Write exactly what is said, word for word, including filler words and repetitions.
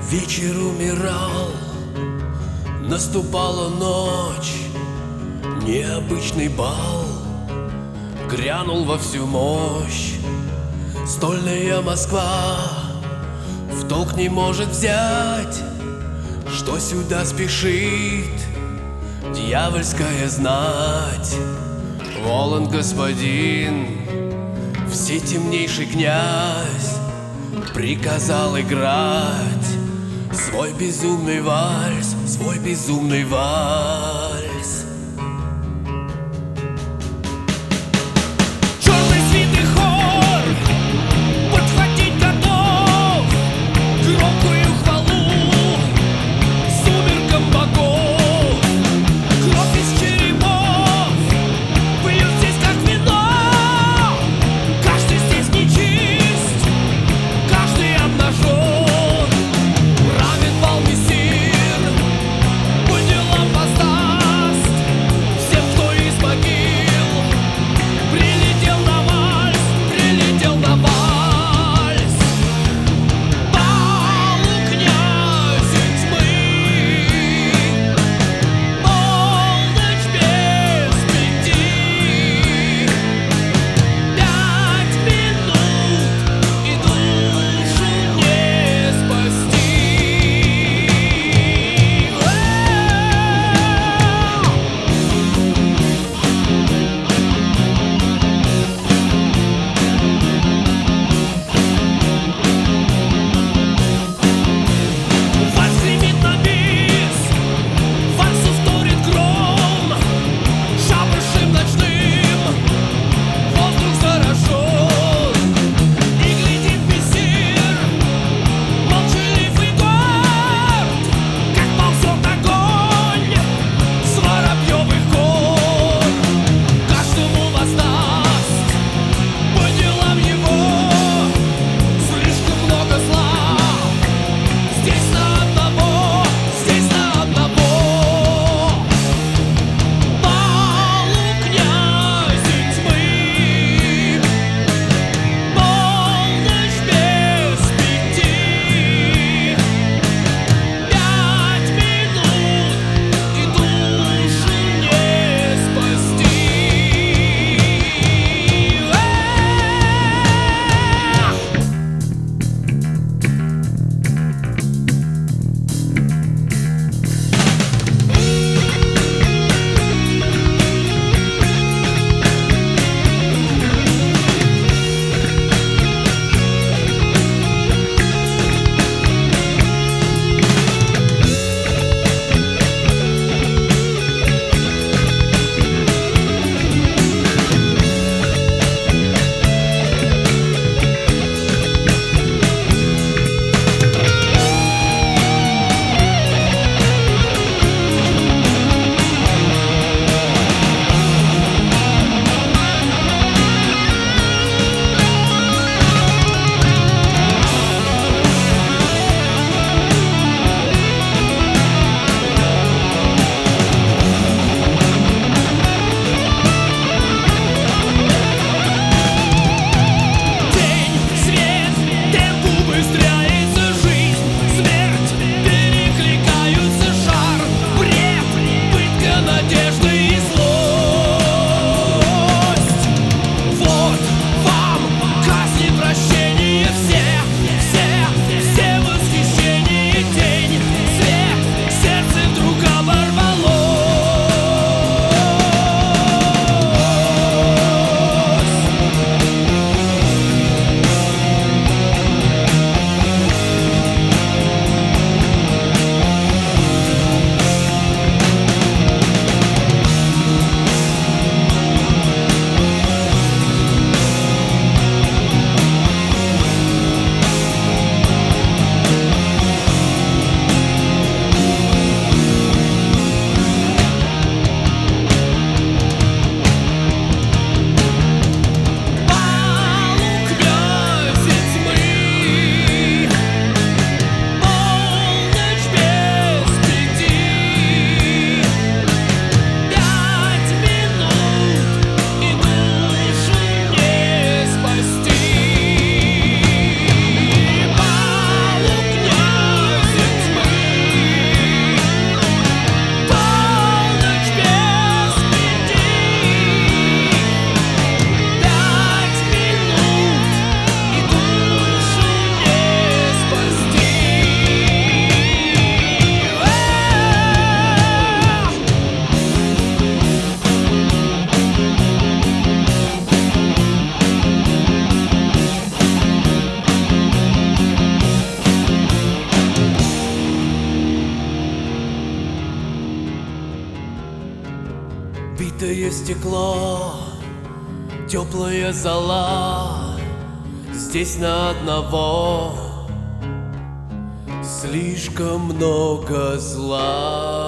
Вечер умирал, наступала ночь, необычный бал грянул во всю мощь. Стольная Москва в толк не может взять, что сюда спешит дьявольская знать. Волан господин, все темнейший князь, приказал играть свой безумный вальс, свой безумный вальс. Черный свиты хор подхватить готов громкую хвалу сумеркам богов. Кровь из черепов пьют здесь как вино. Каждый здесь нечист, каждый обнажен. Правит бал мессир, путь делам поставь. стекло, теплая зола, здесь на одного слишком много зла.